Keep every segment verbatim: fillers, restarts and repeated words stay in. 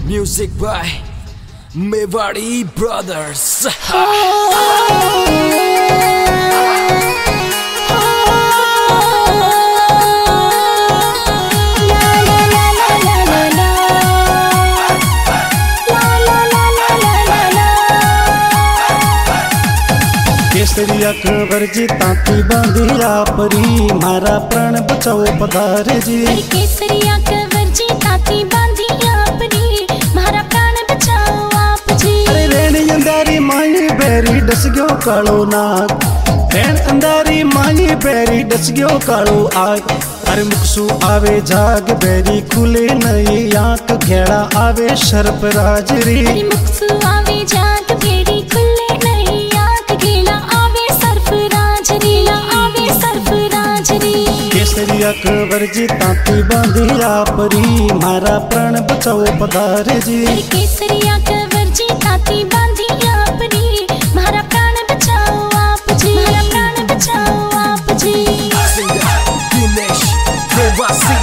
Music by Mewari Brothers. केसरिया खबर जी ताती बांधिया परी मारा प्राण बचाओ पधारे जी। केसरिया खबर जी ताती बांधिया परी मारा प्राण बचाओ आप जी। अरे रेण अंधारी माई बेरी डस गयो कालो नाग, रेण अंधारी माई बेरी डस गयो कालो आग। अरे मुखसु आवे जाग बेरी खुले नई आंख, घेड़ा आवे सर्प राजरी। अरे मुखसु आवे जाग बेरी खुले नई आंख, घेड़ा आवे सर्प राजरी, आवे सर्प राजरी। केसरिया खबर जी ताती बांधिया परी मारा प्राण बचाओ पधारे जी। केसरिया खबर जी ताती बांधिया परी मारा प्राण बचाओ आप जी, मारा प्राण बचाओ आप जी। Dinesh Devasi.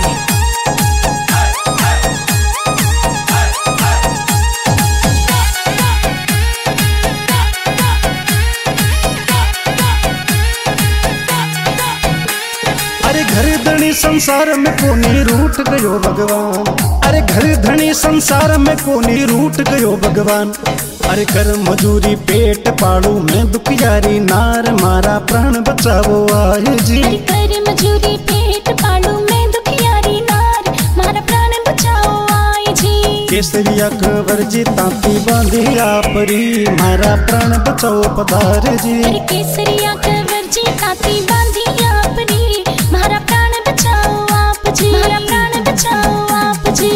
अरे घर धनी संसार में कोनी रूठ गयो भगवान, अरे घर धनी संसार में कोनी रूठ गयो भगवान। अरे कर मजूरी पेट पाड़ू में दुखियारी नार, मारा प्राण बचाओ आए जी। अरे कर मजूरी पेट पालू में दुखियारी नार, मारा प्राण बचाओ आए जी। केसरिया खबर जी ताती बांधिया परी मारा प्राण बचाओ पधारे जी। अरे केसरिया खबर जी ताती बांधिया परी मारा प्राण बचाओ आप जी, मारा प्राण बचाओ आप जी।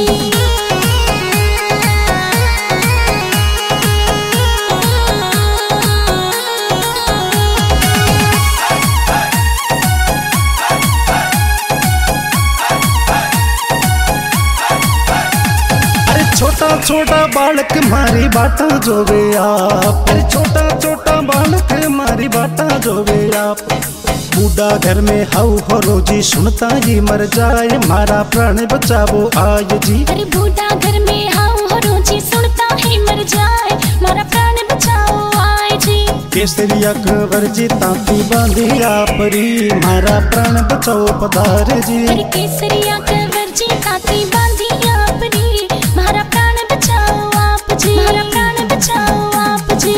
छोटा छोटा बालक मारी बाटा जोवे आप, अरे छोटा छोटा बालक मारी बाटा जोवे आप। बूढ़ा घर में हाउ हो रोजी सुनता ही मर जाए, मारा प्राण बचाओ आए जी। अरे बूढ़ा घर में हाउ हो रोजी सुनता ही मर जाए, मारा प्राण बचाओ आए जी। केसरिया खबर जी ताती बांधिया परी मारा प्राण बचाओ पधारे जी। अरे केसरिया खबर जी ताती बांधिया परी मारा प्राण बचाओ आप जी, मारा प्राण बचाओ आप जी।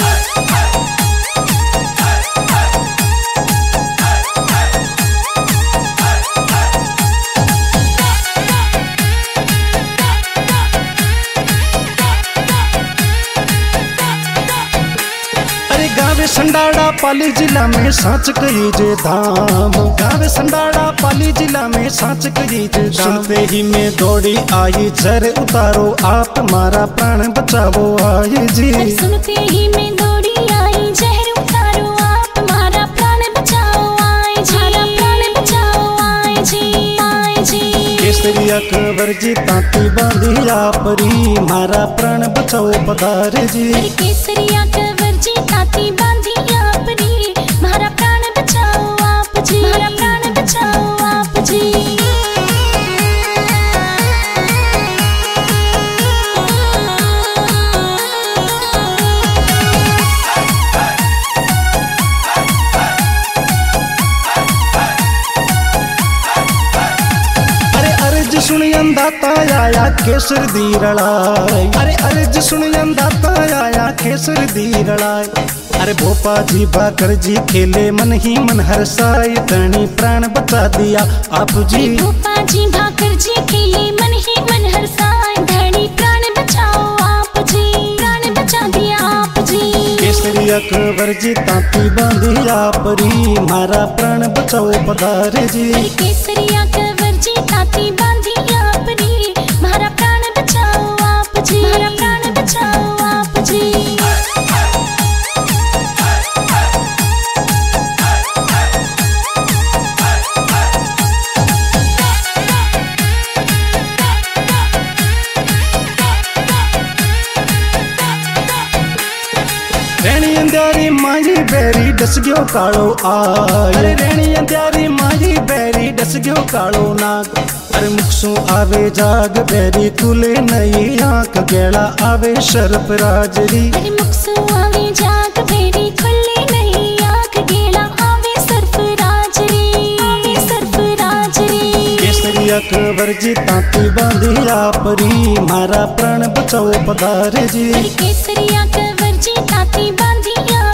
अरे गावे संडाड़ा पाली जिला में सांच कही जे धाम, गावे संडाड़ा पाली जिला में सांच कही जे धाम। सुनते ही मैं दौड़ी आई जर उतारो आप, मारा प्राण बचाओ आए जी। अरे सुनते ही मैं दौड़ी आई जहर उतारो आप, मारा प्राण बचाओ आए जी, मारा प्राण बचाओ आए जी, आए जी। केसरिया खबर जी ताती बांधिया परी मारा प्राण बचाओ पधारे जी। अरे केसरिया खबर जी ताती बांधिया परी मारा प्राण बचाओ आप जी, मारा प्राण बचाओ आप जी। सुन अंदाता आया केसर दी रड़ाई, अरे अर्ज सुन अंदाता आया केसर दी रड़ाई। अरे भोपा जी भाकर जी खेले मन ही मन हरसाई, धनी प्राण बचा दिया आप जी। भोपा जी भाकर जी खेले मन ही मन हरसाई, धनी प्राण बचाओ आप जी, प्राण बचा दिया आप जी। केसरिया खबर जी ताती बांधिया परी मारा प्राण बचाओ पधारे जी। केसरिया खबर जी ताती बांधिया परी मारा प्राण बचाओ आप जी, मारा प्राण बचाओ आप जी। रेणी अंधारी माई बैरी डस गयो कालो आय। अरे रेणी अंधारी माई बैरी डस गयो कालो नाग। अरे मुखसू आवे जाग बैरी तुले नई आंख गेला आवे सर्प राजरी। अरे मुखसू आवे जाग बैरी खुले नहीं आंख गेला आवे सर्प राजरी आवे सर्प राजरी। केसरिया कवर जी तांती बांधी आपरी मारा प्राण बचाओ पधारे जी। केसरिया कवर जी तांती बांधी